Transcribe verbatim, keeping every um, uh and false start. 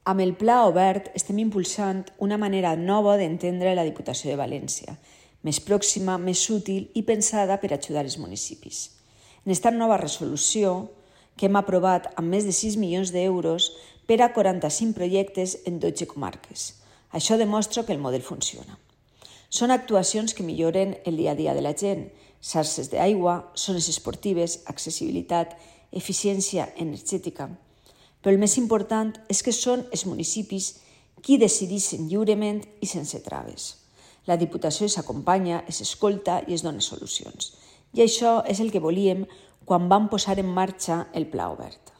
Amb el Pla Obert estem impulsant una manera nova d'entendre la Diputació de València, més pròxima, més útil i pensada per ajudar els municipis. En aquesta nova resolució, que hem aprovat amb més de sis milions d'euros per a quaranta-cinc projectes en dotze comarques. Això demostra que el model funciona. Són actuacions que milloren el dia a dia de la gent, xarxes d'aigua, zones esportives, accessibilitat, eficiència energètica. Però el més important és que són els municipis qui decideixen lliurement i sense traves. La Diputació s'acompanya, es escolta i es dona solucions. I això és el que volíem quan vam posar en marxa el Pla Obert.